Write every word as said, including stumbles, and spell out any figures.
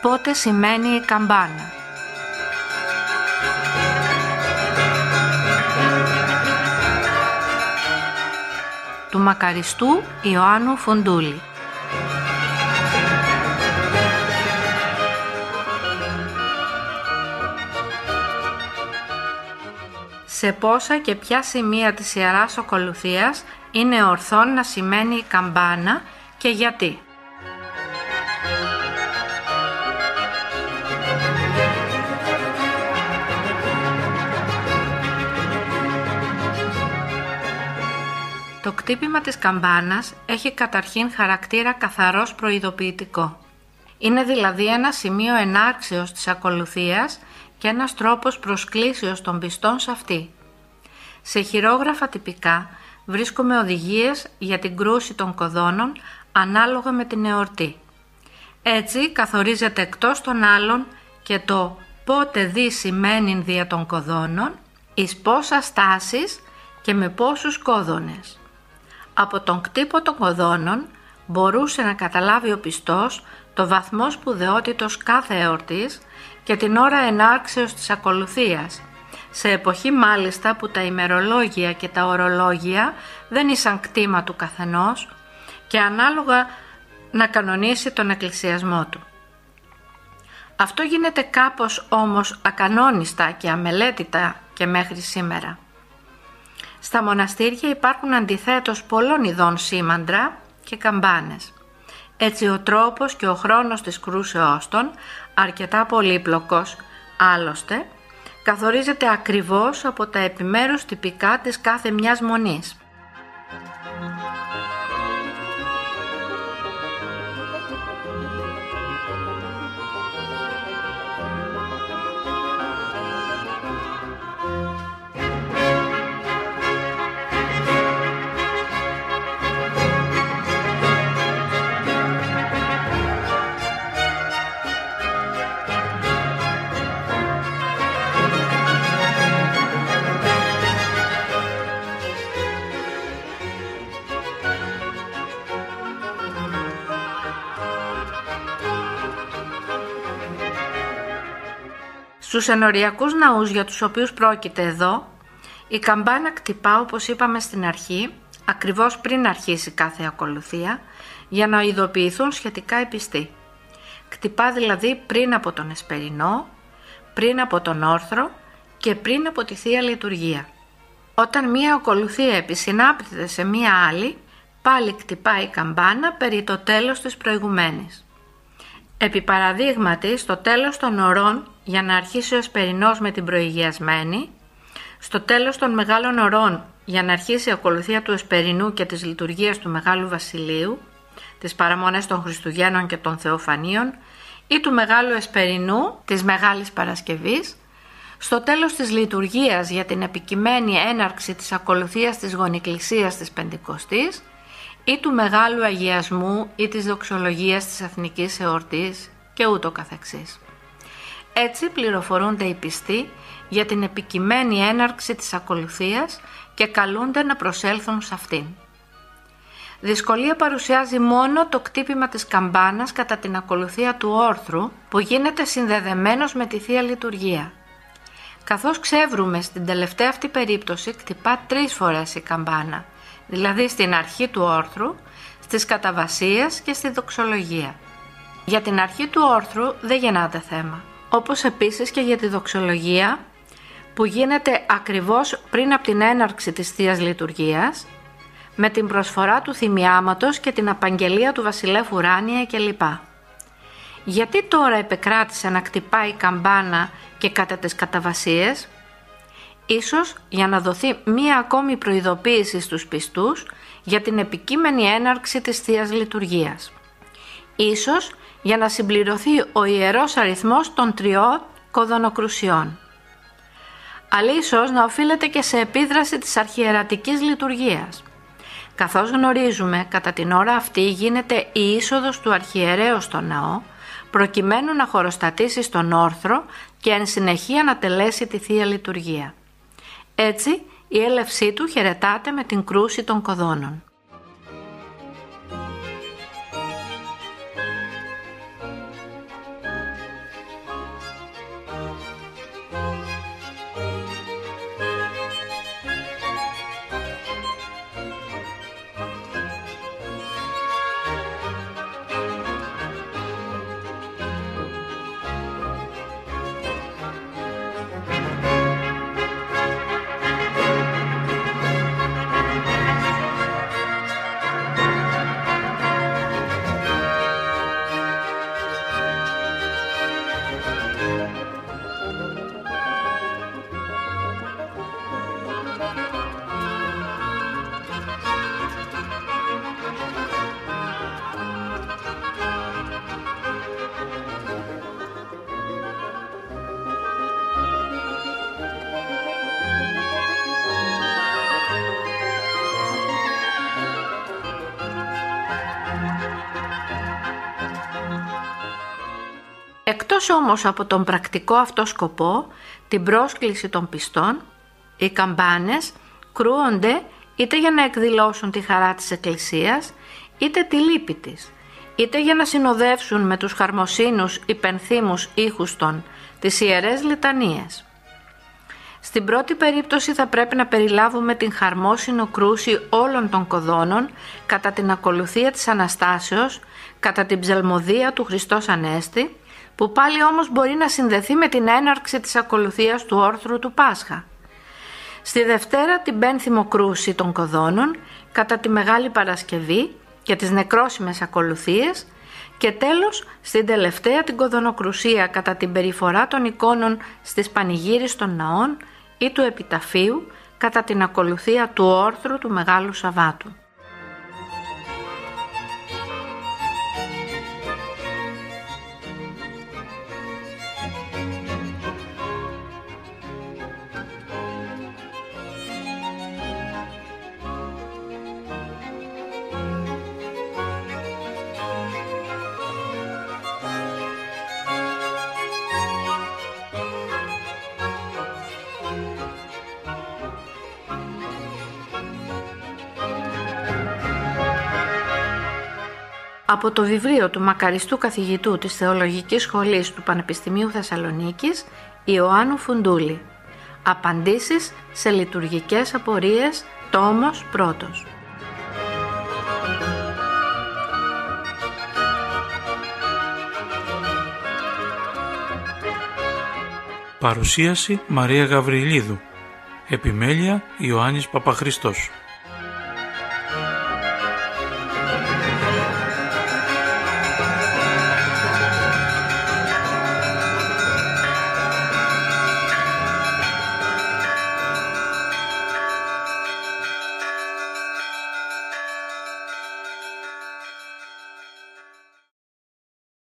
πότε σημαίνει η καμπάνα. Του μακαριστού Ιωάννου Φουντούλη. Σε πόσα και ποια σημεία της Ιεράς Ακολουθίας είναι ορθόν να σημαίνει η καμπάνα και γιατί. Το κτύπημα της καμπάνας έχει καταρχήν χαρακτήρα καθαρός προειδοποιητικό. Είναι δηλαδή ένα σημείο ενάρξεως της ακολουθίας και ένας τρόπος προσκλήσεως των πιστών σε αυτή. Σε χειρόγραφα τυπικά βρίσκουμε οδηγίες για την κρούση των κοδώνων ανάλογα με την εορτή. Έτσι καθορίζεται εκτός των άλλων και το πότε δι σημαίνειν δια των κοδώνων, εις πόσα στάσεις και με πόσους κόδωνες. Από τον κτύπο των κοδώνων μπορούσε να καταλάβει ο πιστός το βαθμό σπουδαιότητος κάθε εορτής και την ώρα ενάρξεως της ακολουθίας, σε εποχή μάλιστα που τα ημερολόγια και τα ορολόγια δεν ήσαν κτήμα του καθενός και ανάλογα να κανονίσει τον εκκλησιασμό του. Αυτό γίνεται κάπως όμως ακανόνιστα και αμελέτητα και μέχρι σήμερα. Στα μοναστήρια υπάρχουν αντιθέτως πολλών ειδών σήμαντρα και καμπάνες. Έτσι ο τρόπος και ο χρόνος της κρούσεώς των, αρκετά πολύπλοκος, άλλωστε, καθορίζεται ακριβώς από τα επιμέρους τυπικά της κάθε μιας μονής. Στους ενοριακούς ναούς για τους οποίους πρόκειται εδώ, η καμπάνα κτυπά, όπως είπαμε στην αρχή, ακριβώς πριν αρχίσει κάθε ακολουθία, για να ειδοποιηθούν σχετικά οι πιστοί. Κτυπά δηλαδή πριν από τον εσπερινό, πριν από τον όρθρο και πριν από τη Θεία Λειτουργία. Όταν μία ακολουθία επισυνάπτεται σε μία άλλη, πάλι κτυπάει η καμπάνα περί το τέλος της προηγουμένης. Επί παραδείγματι, στο τέλος των ωρών, για να αρχίσει ο εσπερινός με την προηγιασμένη, στο τέλος των μεγάλων ωρών, για να αρχίσει η ακολουθία του εσπερινού και της λειτουργίας του Μεγάλου Βασιλείου, τις παραμονές των Χριστουγέννων και των Θεοφανίων, ή του Μεγάλου Εσπερινού, της Μεγάλης Παρασκευής, στο τέλος της λειτουργίας για την επικειμένη έναρξη της ακολουθίας της γονικλησίας της Πεντηκοστής, ή του Μεγάλου Αγιασμού ή της δοξολογίας της Εθνικής Εορτής και ούτω καθεξής. Έτσι πληροφορούνται οι πιστοί για την επικειμένη έναρξη της ακολουθίας και καλούνται να προσέλθουν σε αυτήν. Δυσκολία παρουσιάζει μόνο το κτύπημα της καμπάνας κατά την ακολουθία του όρθρου που γίνεται συνδεδεμένος με τη Θεία Λειτουργία. Καθώς ξεύρουμε στην τελευταία αυτή περίπτωση κτυπά τρεις φορές η καμπάνα, δηλαδή στην αρχή του όρθρου, στις καταβασίες και στη δοξολογία. Για την αρχή του όρθρου δεν γεννάται θέμα, όπως επίσης και για τη δοξολογία που γίνεται ακριβώς πριν από την έναρξη της Θείας Λειτουργίας, με την προσφορά του θυμιάματος και την απαγγελία του βασιλεύ ουράνια κλπ. Γιατί τώρα επεκράτησε να κτυπάει η καμπάνα και κατά τις καταβασίες? Ίσως για να δοθεί μία ακόμη προειδοποίηση στους πιστούς για την επικείμενη έναρξη της Θείας Λειτουργίας. Ίσως για να συμπληρωθεί ο ιερός αριθμός των τριών κοδωνοκρουσιών. Αλλά ίσως να οφείλεται και σε επίδραση της αρχιερατικής λειτουργίας. Καθώς γνωρίζουμε, κατά την ώρα αυτή γίνεται η είσοδος του αρχιερέως στο ναό, προκειμένου να χωροστατήσει στον όρθρο και εν συνεχεία να τελέσει τη Θεία Λειτουργία. Έτσι, η έλευσή του χαιρετάται με την κρούση των κοδώνων. Εκτός όμως από τον πρακτικό αυτό σκοπό, την πρόσκληση των πιστών, οι καμπάνες κρούονται είτε για να εκδηλώσουν τη χαρά της Εκκλησίας, είτε τη λύπη της, είτε για να συνοδεύσουν με τους χαρμοσύνους υπενθύμους ήχους των τις Ιερές Λιτανίες. Στην πρώτη περίπτωση θα πρέπει να περιλάβουμε την χαρμόσυνο κρούση όλων των κοδώνων κατά την ακολουθία της Αναστάσεως, κατά την ψαλμοδία του Χριστός Ανέστη, που πάλι όμως μπορεί να συνδεθεί με την έναρξη της ακολουθίας του όρθρου του Πάσχα. Στη Δευτέρα την πένθυμο κρούση των κοδώνων, κατά τη Μεγάλη Παρασκευή και τις νεκρόσιμες ακολουθίες, και τέλος στην τελευταία την κοδωνοκρουσία κατά την περιφορά των εικόνων στις πανηγύρις των ναών ή του επιταφείου κατά την ακολουθία του όρθρου του Μεγάλου Σαββάτου. Από το βιβλίο του μακαριστού καθηγητού της Θεολογικής Σχολής του Πανεπιστημίου Θεσσαλονίκης, Ιωάννου Φουντούλη. Απαντήσεις σε λειτουργικές απορίες, τόμος πρώτος. Παρουσίαση Μαρία Γαβριλίδου. Επιμέλεια Ιωάννης Παπαχρηστός.